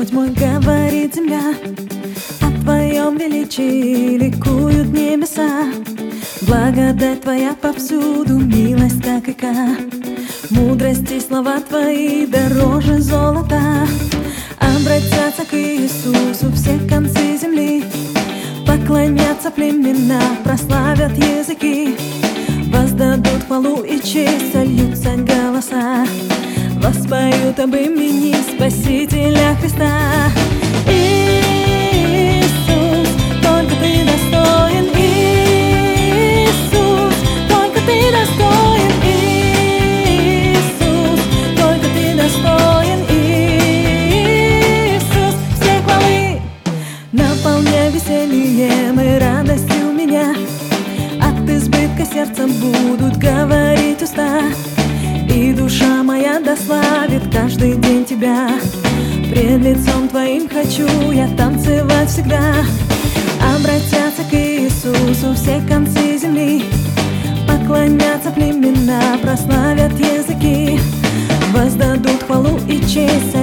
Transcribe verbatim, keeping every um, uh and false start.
Господь мой, говорит земля, о Твоем величии ликуют небеса. Благодать Твоя повсюду, милость как река. Мудрости слова Твои дороже золота. Обратятся к Иисусу все концы земли, поклонятся племена, прославят языки, воздадут хвалу и честь, сольются голоса, воспоют об имени Спасителя Христа. Иисус, только Ты достоин, Иисус, только Ты достоин, Иисус, только Ты достоин, Иисус, все хвалы. Наполняй весельем и радостью меня, от избытка сердца будут говорить уста, и душа моя дославит каждый день Тебя. Пред лицом Твоим хочу я танцевать всегда. Обратятся к Иисусу все концы земли, поклонятся племена, прославят языки, воздадут хвалу и честь,